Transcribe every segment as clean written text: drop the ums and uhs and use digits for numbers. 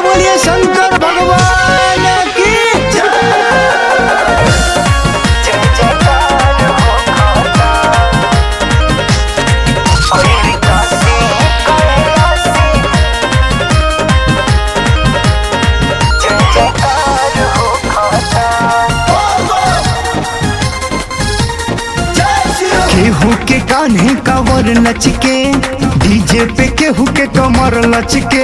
बोलिए शंकर भगवान की केहू के कान्हे कावर लचके, डीजे पे केहू के कमर लचके।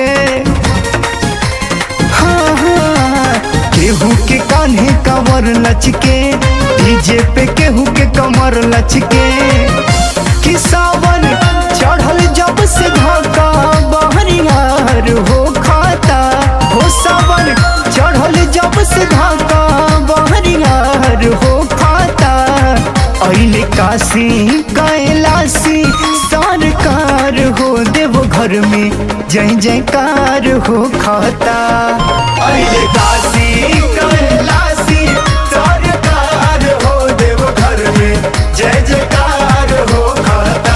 हाँ हाँ, केहू के कान्हे कावर लचके, डीजे पे केहू के कमर लचके। कि सावन चढ़ल जब से धाका बहरियार हो खाता, हो सावन चढ़ल जब से धाका बहरियार हो खाता। अइले काशी कैलाशी सरकार हो, देव घर में जय जयकार हो खाता। अइले काशी कैलाशी सरकार हो, देव घर में जय जयकार हो खाता।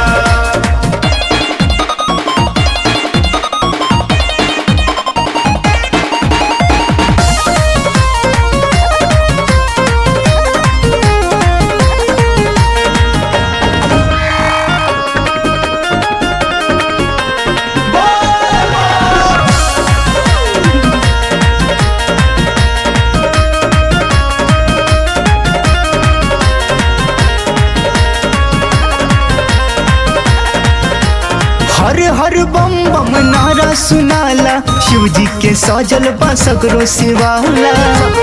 हर हर बम बम नारा सुनाला, शिव जी के सजल बा सगरो शिवाला।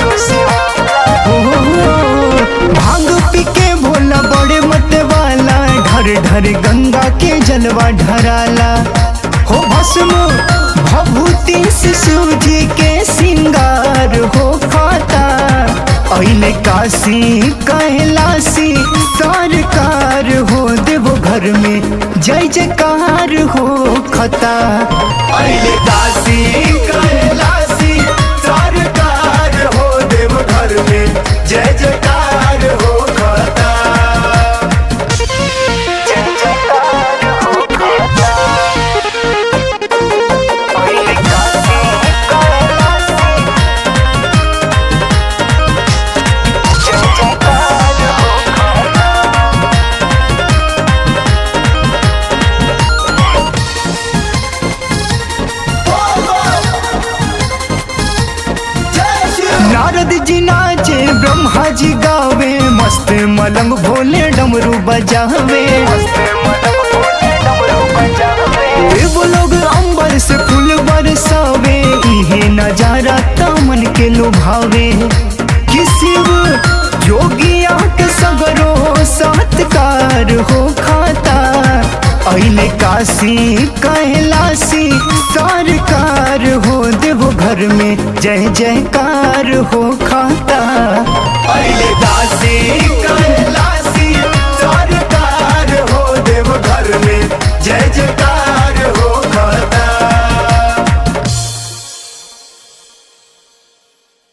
भांग पी के भोला बड़े मत वाला, ढर ढर गंगा के जलवा ढराला। हो भस्म भभूति से शिव जी के सिंगार हो खाता। अइले काशी कैलाशी सरकार हो, देव घर में जय जयकार हो खाता। अइले काशी कैलाशी सरकार हो, देव घर में जय जयकार हो खाता। जय जयकार हो खाता। अइले काशी कैलाशी जय जयकार हो खाता। नारद जी नाचे, ब्रह्मा जी गावे, मस्त मलंग भोले डमरू बजावे। देव लोग अंबर से फूल बरसावे, इहे नजारा तमन के लुभावे। कि शिव योगिया के सगरो सत्कार हो खाता। अइले काशी कैलाशी सरकार हो, देव घर में जय जयकार हो खाता।